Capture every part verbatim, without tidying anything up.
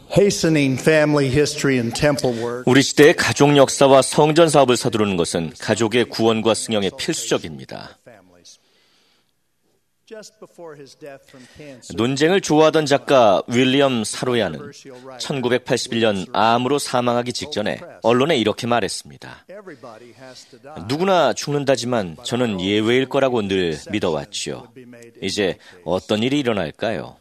Hastening family history and temple work. 우리 시대의 가족 역사와 성전 사업을 서두르는 것은 가족의 구원과 승영에 필수적입니다. 논쟁을 좋아하던 작가 윌리엄 사로야는 천구백팔십일 년 암으로 사망하기 직전에 언론에 이렇게 말했습니다. 누구나 죽는다지만 저는 예외일 거라고 늘 믿어왔지요. 이제 어떤 일이 일어날까요?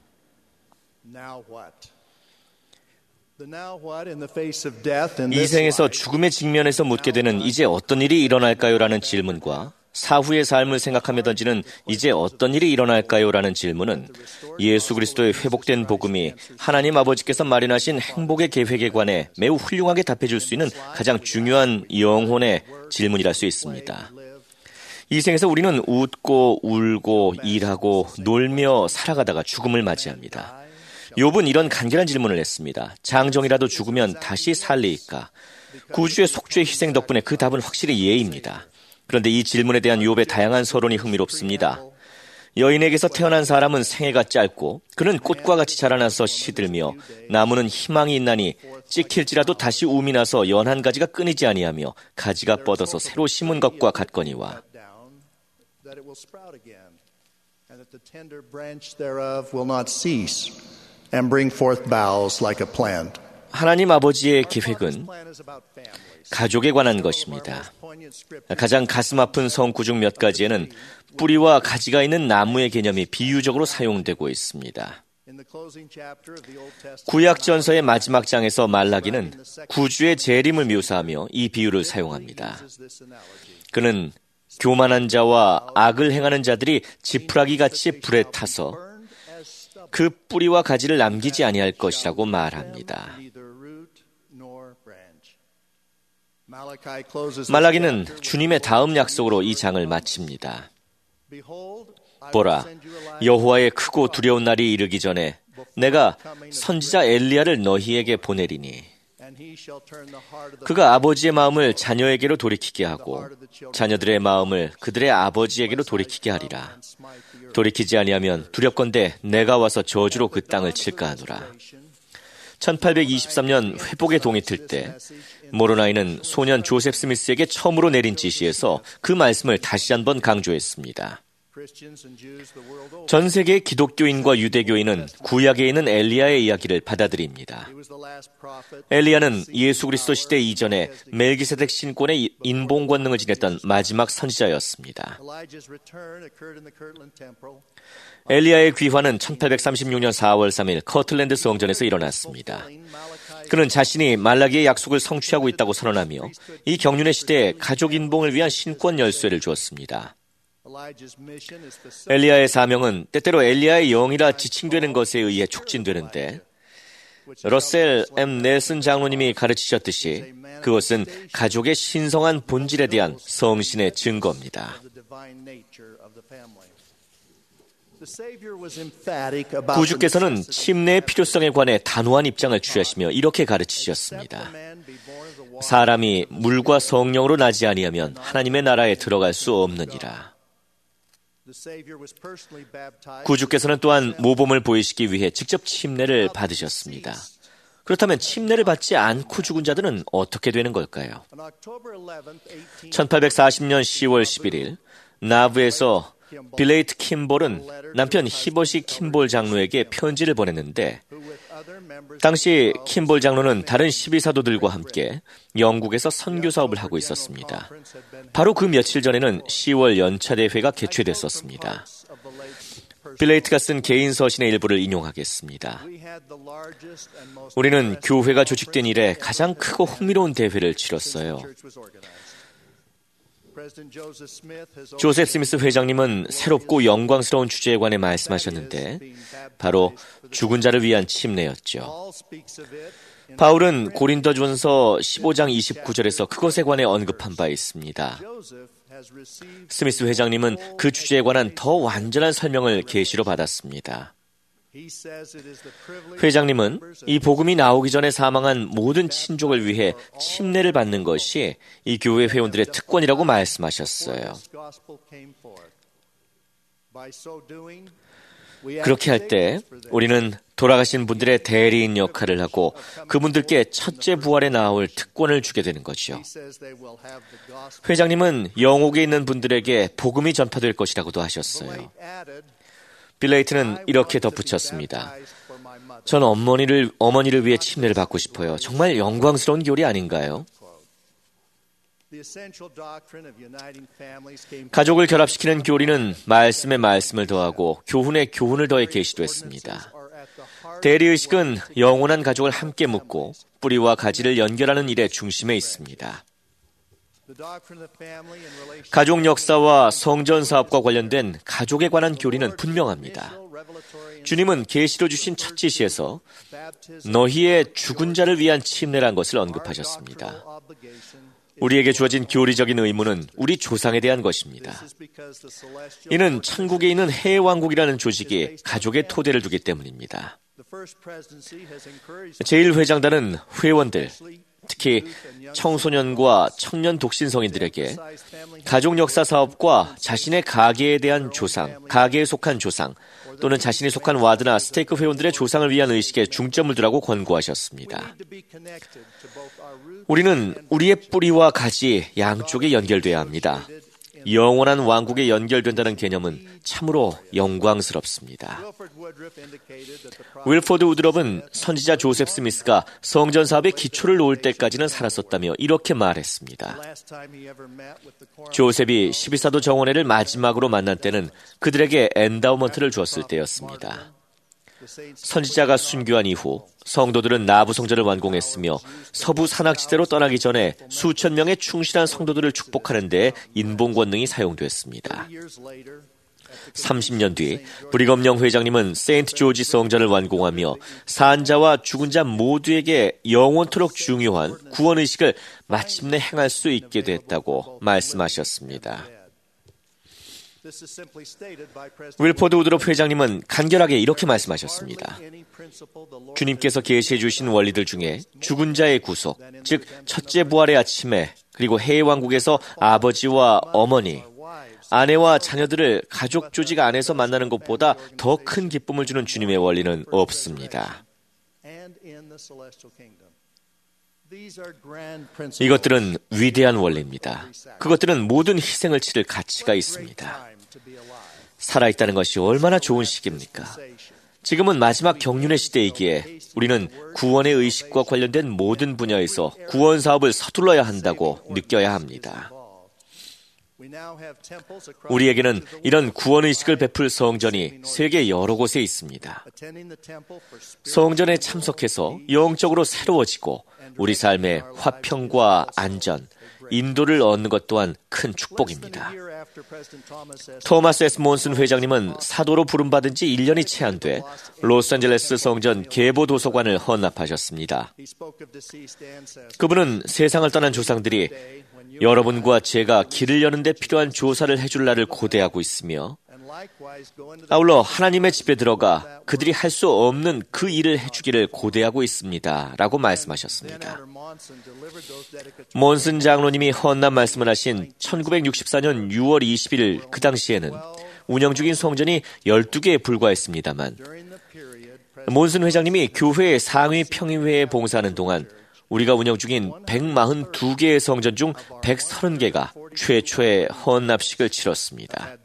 이 생에서 죽음의 직면에서 묻게 되는 이제 어떤 일이 일어날까요? 라는 질문과 사후의 삶을 생각하며 던지는 이제 어떤 일이 일어날까요? 라는 질문은 예수 그리스도의 회복된 복음이 하나님 아버지께서 마련하신 행복의 계획에 관해 매우 훌륭하게 답해줄 수 있는 가장 중요한 영혼의 질문이랄 수 있습니다. 이 생에서 우리는 웃고 울고 일하고 놀며 살아가다가 죽음을 맞이합니다. 욥은 이런 간결한 질문을 했습니다. 장정이라도 죽으면 다시 살리이까? 구주의 속죄의 희생 덕분에 그 답은 확실히 예입니다. 그런데 이 질문에 대한 욥의 다양한 서론이 흥미롭습니다. 여인에게서 태어난 사람은 생애가 짧고 그는 꽃과 같이 자라나서 시들며 나무는 희망이 있나니 찍힐지라도 다시 움이 나서 연한 가지가 끊이지 아니하며 가지가 뻗어서 새로 심은 것과 같거니와. 하나님 아버지의 계획은 가족에 관한 것입니다. 가장 가슴 아픈 성구 중 몇 가지에는 뿌리와 가지가 있는 나무의 개념이 비유적으로 사용되고 있습니다. 구약전서의 마지막 장에서 말라기는 구주의 재림을 묘사하며 이 비유를 사용합니다. 그는 교만한 자와 악을 행하는 자들이 지푸라기같이 불에 타서 그 뿌리와 가지를 남기지 아니할 것이라고 말합니다. 말라기는 주님의 다음 약속으로 이 장을 마칩니다. 보라, 여호와의 크고 두려운 날이 이르기 전에 내가 선지자 엘리야를 너희에게 보내리니 그가 아버지의 마음을 자녀에게로 돌이키게 하고 자녀들의 마음을 그들의 아버지에게로 돌이키게 하리라. 돌이키지 아니하면 두렵건대 내가 와서 저주로 그 땅을 칠까 하노라. 천팔백이십삼 년 회복의 동이 틀 때 모로나이는 소년 조셉 스미스에게 처음으로 내린 지시에서 그 말씀을 다시 한번 강조했습니다. 전 세계의 기독교인과 유대교인은 구약에 있는 엘리야의 이야기를 받아들입니다. 엘리야는 예수 그리스도 시대 이전에 멜기세덱 신권의 인봉 권능을 지녔던 마지막 선지자였습니다. 엘리야의 귀환은 천팔백삼십육 년 사월 삼일 커틀랜드 성전에서 일어났습니다. 그는 자신이 말라기의 약속을 성취하고 있다고 선언하며 이 경륜의 시대에 가족 인봉을 위한 신권 열쇠를 주었습니다. 엘리야의 사명은 때때로 엘리야의 영이라 지칭되는 것에 의해 촉진되는데 러셀 엠 넬슨 장로님이 가르치셨듯이 그것은 가족의 신성한 본질에 대한 성신의 증거입니다. 구주께서는 침례의 필요성에 관해 단호한 입장을 취하시며 이렇게 가르치셨습니다. 사람이 물과 성령으로 나지 아니하면 하나님의 나라에 들어갈 수 없느니라. 구주께서는 또한 모범을 보이시기 위해 직접 침례를 받으셨습니다. 그렇다면 침례를 받지 않고 죽은 자들은 어떻게 되는 걸까요? 천팔백사십 년 시월 십일일 나부에서 빌레이트 킴볼은 남편 히버시 킴볼 장로에게 편지를 보냈는데 당시 킴볼 장로는 다른 십이 사도들과 함께 영국에서 선교 사업을 하고 있었습니다. 바로 그 며칠 전에는 시월 연차대회가 개최됐었습니다. 빌레이트가 쓴 개인 서신의 일부를 인용하겠습니다. 우리는 교회가 조직된 이래 가장 크고 흥미로운 대회를 치렀어요. 조셉 스미스 회장님은 새롭고 영광스러운 주제에 관해 말씀하셨는데 바로 죽은 자를 위한 침례였죠. 바울은 고린도전서 십오 장 이십구 절에서 그것에 관해 언급한 바 있습니다. 스미스 회장님은 그 주제에 관한 더 완전한 설명을 계시로 받았습니다. 회장님은 이 복음이 나오기 전에 사망한 모든 친족을 위해 침례를 받는 것이 이 교회 회원들의 특권이라고 말씀하셨어요. 그렇게 할 때 우리는 돌아가신 분들의 대리인 역할을 하고 그분들께 첫째 부활에 나올 특권을 주게 되는 거죠. 회장님은 영옥에 있는 분들에게 복음이 전파될 것이라고도 하셨어요. 빌레이트는 이렇게 덧붙였습니다. 전 어머니를, 어머니를 위해 침례를 받고 싶어요. 정말 영광스러운 교리 아닌가요? 가족을 결합시키는 교리는 말씀에 말씀을 더하고 교훈에 교훈을 더해 계시됐습니다. 대리의식은 영원한 가족을 함께 묶고 뿌리와 가지를 연결하는 일의 중심에 있습니다. 가족 역사와 성전 사업과 관련된 가족에 관한 교리는 분명합니다. 주님은 계시로 주신 첫 지시에서 너희의 죽은 자를 위한 침례란 것을 언급하셨습니다. 우리에게 주어진 교리적인 의무는 우리 조상에 대한 것입니다. 이는 천국에 있는 해왕국이라는 조직이 가족의 토대를 두기 때문입니다. 제일 회장단은 회원들, 특히 청소년과 청년 독신 성인들에게 가족 역사 사업과 자신의 가계에 대한 조상, 가계에 속한 조상, 또는 자신이 속한 와드나 스테이크 회원들의 조상을 위한 의식에 중점을 두라고 권고하셨습니다. 우리는 우리의 뿌리와 가지 양쪽에 연결돼야 합니다. 영원한 왕국에 연결된다는 개념은 참으로 영광스럽습니다. 윌포드 우드럽은 선지자 조셉 스미스가 성전 사업의 기초를 놓을 때까지는 살았었다며 이렇게 말했습니다. 조셉이 십이사도 정원회를 마지막으로 만난 때는 그들에게 엔다우먼트를 주었을 때였습니다. 선지자가 순교한 이후 성도들은 나부 성전을 완공했으며 서부 산악지대로 떠나기 전에 수천 명의 충실한 성도들을 축복하는 데 인봉 권능이 사용됐습니다. 삼십 년 뒤 브리검영 회장님은 세인트 조지 성전을 완공하며 산자와 죽은 자 모두에게 영원토록 중요한 구원의식을 마침내 행할 수 있게 됐다고 말씀하셨습니다. 윌포드 우드롭 회장님은 간결하게 이렇게 말씀하셨습니다. 주님께서 계시해 주신 원리들 중에 죽은 자의 구속, 즉 첫째 부활의 아침에 그리고 해왕국에서 아버지와 어머니, 아내와 자녀들을 가족 조직 안에서 만나는 것보다 더 큰 기쁨을 주는 주님의 원리는 없습니다. 이것들은 위대한 원리입니다. 그것들은 모든 희생을 치를 가치가 있습니다. 살아있다는 것이 얼마나 좋은 시기입니까? 지금은 마지막 경륜의 시대이기에 우리는 구원의 의식과 관련된 모든 분야에서 구원 사업을 서둘러야 한다고 느껴야 합니다. 우리에게는 이런 구원의식을 베풀 성전이 세계 여러 곳에 있습니다. 성전에 참석해서 영적으로 새로워지고 우리 삶의 화평과 안전, 인도를 얻는 것 또한 큰 축복입니다. 토마스 에스 몬슨 회장님은 사도로 부름받은 지 일 년이 채 안 돼 로스앤젤레스 성전 계보 도서관을 헌납하셨습니다. 그분은 세상을 떠난 조상들이 여러분과 제가 길을 여는 데 필요한 조사를 해줄 날을 고대하고 있으며 아울러 하나님의 집에 들어가 그들이 할 수 없는 그 일을 해주기를 고대하고 있습니다. 라고 말씀하셨습니다. 몬슨 장로님이 헌납 말씀을 하신 천구백육십사 년 유월 이십일 그 당시에는 운영 중인 성전이 열두 개에 불과했습니다만 몬슨 회장님이 교회 상위 평의회에 봉사하는 동안 우리가 운영 중인 백사십이 개의 성전 중 백삼십 개가 최초의 헌납식을 치렀습니다.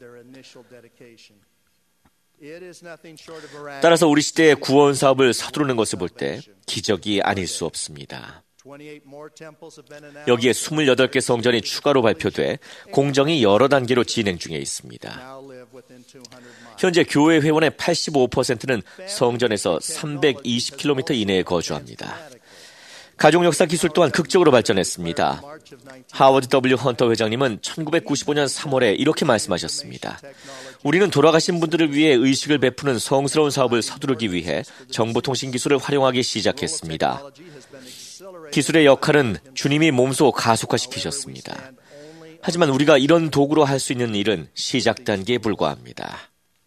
따라서 우리 시대의 구원 사업을 서두르는 것을 볼 때 기적이 아닐 수 없습니다. 여기에 이십팔 개 성전이 추가로 발표돼 공정이 여러 단계로 진행 중에 있습니다. 현재 교회 회원의 팔십오 퍼센트는 성전에서 삼백이십 킬로미터 이내에 거주합니다. 가족 역사 기술 또한 극적으로 발전했습니다. 하워드 더블유 헌터 회장님은 천구백구십오 년 삼월에 이렇게 말씀하셨습니다. 우리는 돌아가신 분들을 위해 의식을 베푸는 성스러운 사업을 서두르기 위해 정보통신 기술을 활용하기 시작했습니다. 기술의 역할은 주님이 몸소 가속화시키셨습니다. 하지만 우리가 이런 도구로 할 수 있는 일은 시작 단계에 불과합니다.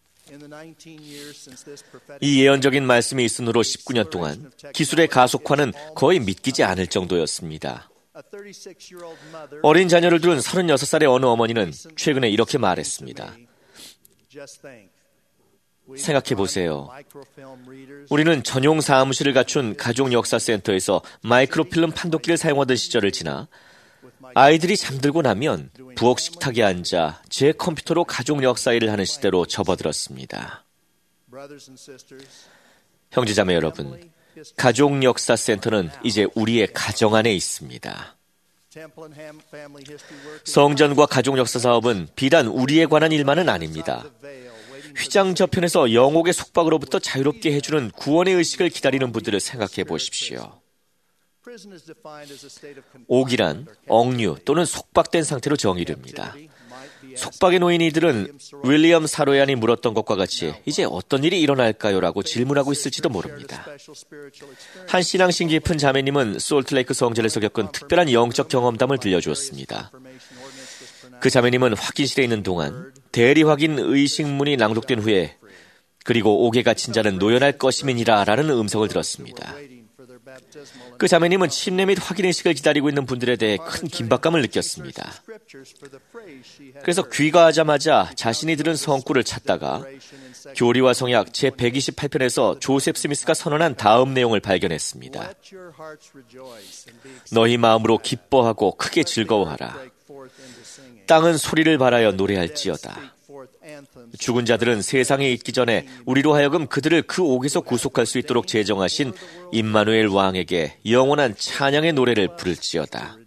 이 예언적인 말씀이 있은 후로 십구 년 동안 기술의 가속화는 거의 믿기지 않을 정도였습니다. 어린 자녀를 둔 서른여섯 살의 어느 어머니는 최근에 이렇게 말했습니다. 생각해 보세요. 우리는 전용 사무실을 갖춘 가족역사센터에서 마이크로필름 판독기를 사용하던 시절을 지나 아이들이 잠들고 나면 부엌 식탁에 앉아 제 컴퓨터로 가족 역사 일을 하는 시대로 접어들었습니다. 형제자매 여러분, 가족역사센터는 이제 우리의 가정 안에 있습니다. 성전과 가족역사 사업은 비단 우리에 관한 일만은 아닙니다. 휘장 저편에서 영옥의 속박으로부터 자유롭게 해주는 구원의 의식을 기다리는 분들을 생각해 보십시오. 옥이란 억류 또는 속박된 상태로 정의됩니다. 속박에 놓인 이들은 윌리엄 사로얀이 물었던 것과 같이 이제 어떤 일이 일어날까요? 라고 질문하고 있을지도 모릅니다. 한 신앙심 깊은 자매님은 솔트레이크 성전에서 겪은 특별한 영적 경험담을 들려주었습니다. 그 자매님은 확인실에 있는 동안 대리 확인 의식문이 낭독된 후에 그리고 옥에 갇힌 자는 노연할 것임이니라 라는 음성을 들었습니다. 그 자매님은 침례 및 확인의식을 기다리고 있는 분들에 대해 큰 긴박감을 느꼈습니다. 그래서 귀가하자마자 자신이 들은 성구를 찾다가 교리와 성약 제백이십팔 편에서 조셉 스미스가 선언한 다음 내용을 발견했습니다. 너희 마음으로 기뻐하고 크게 즐거워하라. 땅은 소리를 발하여 노래할지어다. 죽은 자들은 세상에 있기 전에 우리로 하여금 그들을 그 옥에서 구속할 수 있도록 제정하신 임마누엘 왕에게 영원한 찬양의 노래를 부를지어다.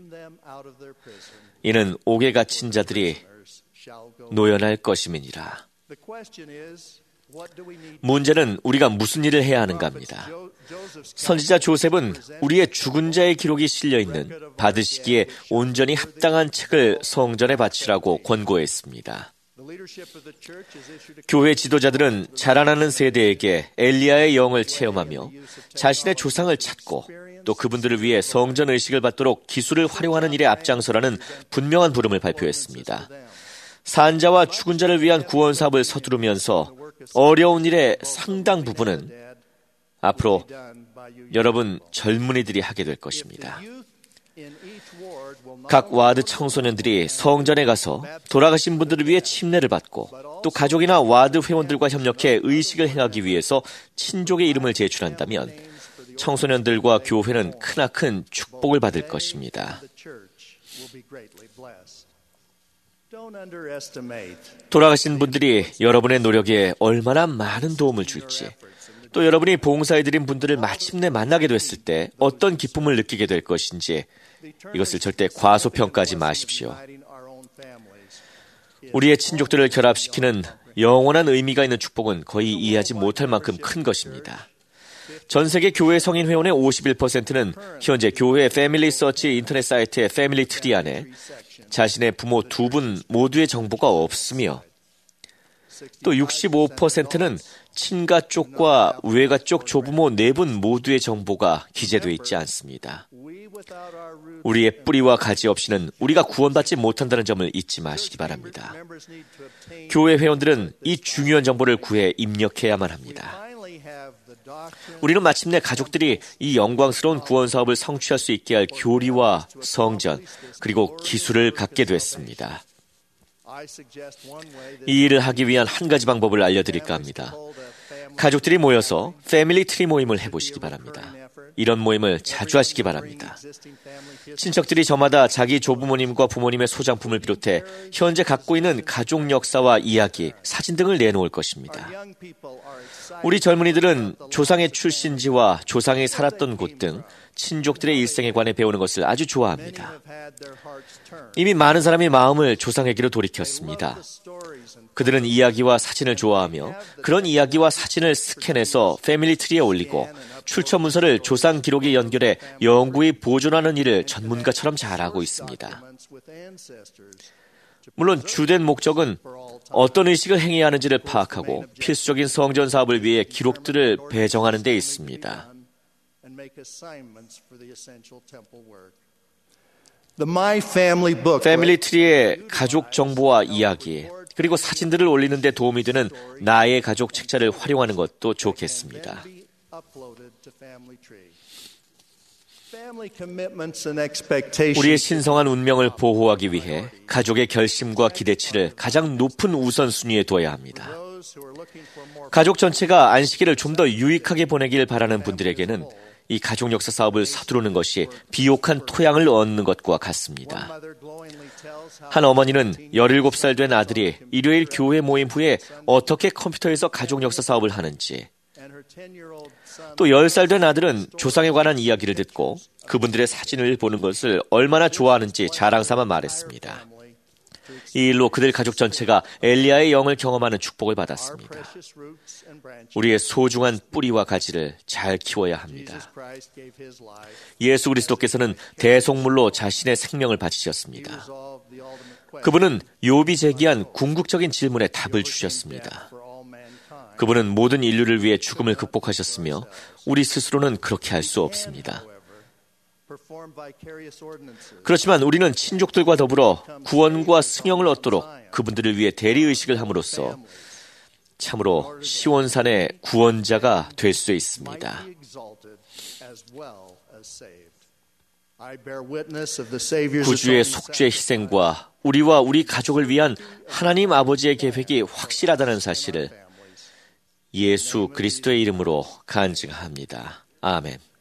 이는 옥에 갇힌 자들이 노연할 것임이니라. 문제는 우리가 무슨 일을 해야 하는가 합니다. 선지자 조셉은 우리의 죽은 자의 기록이 실려있는 받으시기에 온전히 합당한 책을 성전에 바치라고 권고했습니다. 교회 지도자들은 자라나는 세대에게 엘리야의 영을 체험하며 자신의 조상을 찾고 또 그분들을 위해 성전 의식을 받도록 기술을 활용하는 일에 앞장서라는 분명한 부름을 발표했습니다. 산자와 죽은 자를 위한 구원 사업을 서두르면서 어려운 일의 상당 부분은 앞으로 여러분 젊은이들이 하게 될 것입니다. 각 와드 청소년들이 성전에 가서 돌아가신 분들을 위해 침례를 받고 또 가족이나 와드 회원들과 협력해 의식을 행하기 위해서 친족의 이름을 제출한다면 청소년들과 교회는 크나큰 축복을 받을 것입니다. 돌아가신 분들이 여러분의 노력에 얼마나 많은 도움을 줄지, 또 여러분이 봉사해드린 분들을 마침내 만나게 됐을 때 어떤 기쁨을 느끼게 될 것인지 이것을 절대 과소평가하지 마십시오. 우리의 친족들을 결합시키는 영원한 의미가 있는 축복은 거의 이해하지 못할 만큼 큰 것입니다. 전 세계 교회 성인 회원의 오십일 퍼센트는 현재 교회 패밀리 서치 인터넷 사이트의 패밀리 트리 안에 자신의 부모 두 분 모두의 정보가 없으며 또 육십오 퍼센트는 친가 쪽과 외가 쪽 조부모 네 분 모두의 정보가 기재되어 있지 않습니다. 우리의 뿌리와 가지 없이는 우리가 구원받지 못한다는 점을 잊지 마시기 바랍니다. 교회 회원들은 이 중요한 정보를 구해 입력해야만 합니다. 우리는 마침내 가족들이 이 영광스러운 구원 사업을 성취할 수 있게 할 교리와 성전 그리고 기술을 갖게 됐습니다. 이 일을 하기 위한 한 가지 방법을 알려드릴까 합니다. 가족들이 모여서 패밀리 트리 모임을 해보시기 바랍니다. 이런 모임을 자주 하시기 바랍니다. 친척들이 저마다 자기 조부모님과 부모님의 소장품을 비롯해 현재 갖고 있는 가족 역사와 이야기, 사진 등을 내놓을 것입니다. 우리 젊은이들은 조상의 출신지와 조상이 살았던 곳 등 친족들의 일생에 관해 배우는 것을 아주 좋아합니다. 이미 많은 사람이 마음을 조상에게로 돌이켰습니다. 그들은 이야기와 사진을 좋아하며 그런 이야기와 사진을 스캔해서 패밀리 트리에 올리고 출처 문서를 조상 기록에 연결해 영구히 보존하는 일을 전문가처럼 잘하고 있습니다. 물론 주된 목적은 어떤 의식을 행해야 하는지를 파악하고 필수적인 성전 사업을 위해 기록들을 배정하는 데 있습니다. 패밀리 트리의 가족 정보와 이야기 그리고 사진들을 올리는 데 도움이 되는 나의 가족 책자를 활용하는 것도 좋겠습니다. 우리의 신성한 운명을 보호하기 위해 가족의 결심과 기대치를 가장 높은 우선순위에 둬야 합니다. 가족 전체가 안식일을 좀 더 유익하게 보내길 바라는 분들에게는 이 가족 역사 사업을 서두르는 것이 비옥한 토양을 얻는 것과 같습니다. 한 어머니는 열일곱 살 된 아들이 일요일 교회 모임 후에 어떻게 컴퓨터에서 가족 역사 사업을 하는지, 또 열 살 된 아들은 조상에 관한 이야기를 듣고 그분들의 사진을 보는 것을 얼마나 좋아하는지 자랑삼아 말했습니다. 이 일로 그들 가족 전체가 엘리야의 영을 경험하는 축복을 받았습니다. 우리의 소중한 뿌리와 가지를 잘 키워야 합니다. 예수 그리스도께서는 대속물로 자신의 생명을 바치셨습니다. 그분은 욥이 제기한 궁극적인 질문에 답을 주셨습니다. 그분은 모든 인류를 위해 죽음을 극복하셨으며 우리 스스로는 그렇게 할 수 없습니다. 그렇지만 우리는 친족들과 더불어 구원과 승영을 얻도록 그분들을 위해 대리의식을 함으로써 참으로 시온산의 구원자가 될 수 있습니다. 구주의 속죄 희생과 우리와 우리 가족을 위한 하나님 아버지의 계획이 확실하다는 사실을 예수 그리스도의 이름으로 간증합니다. 아멘.